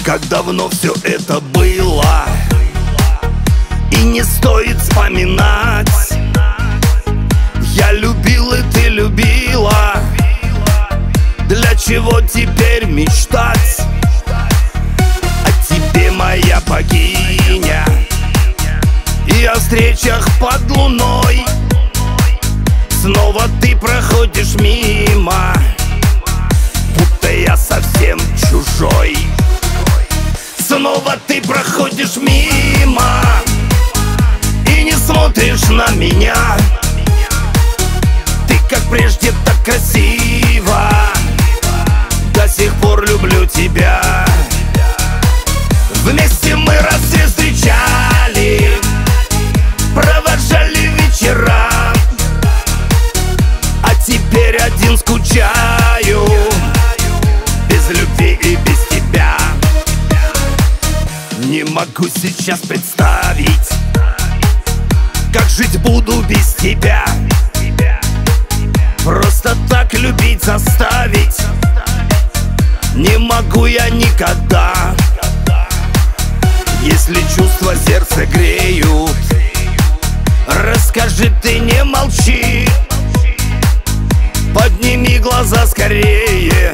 Как давно все это было, и не стоит вспоминать. Я любил, и ты любила. Для чего теперь мечтать о тебе, моя богиня, и о встречах под луной? Снова ты проходишь мимо, будто я совсем чужой. Снова ты проходишь мимо и не смотришь на меня. Ты как прежде так красива, до сих пор люблю тебя. Вместе мы рассвет встречали, провожали вечера, а теперь один скучаю, без любви и без тебя. Не могу сейчас представить, как жить буду без тебя. Просто так любить заставить не могу я никогда. Если чувства сердце греют, расскажи, ты не молчи. Подними глаза скорее,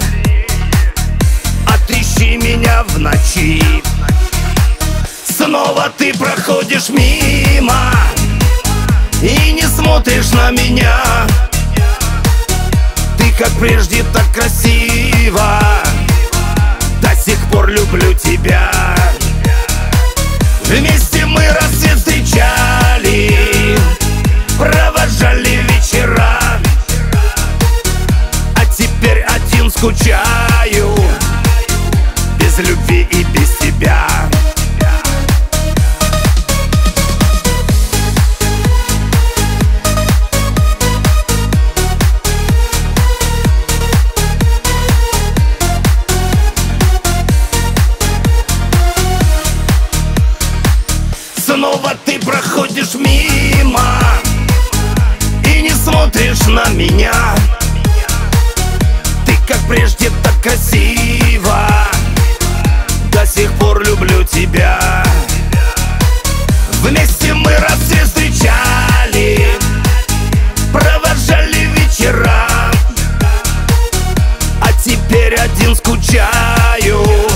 отыщи меня в ночи. Снова ты проходишь мимо и не смотришь на меня. Ты как прежде так красива, до сих пор люблю тебя. Вместе мы рассвет встречали, провожали вечера, а теперь один скучаю, без любви и без тебя. Снова ты проходишь мимо и не смотришь на меня. Ты как прежде так красива, до сих пор люблю тебя. Вместе мы рассвет встречали, провожали вечера, а теперь один скучаю,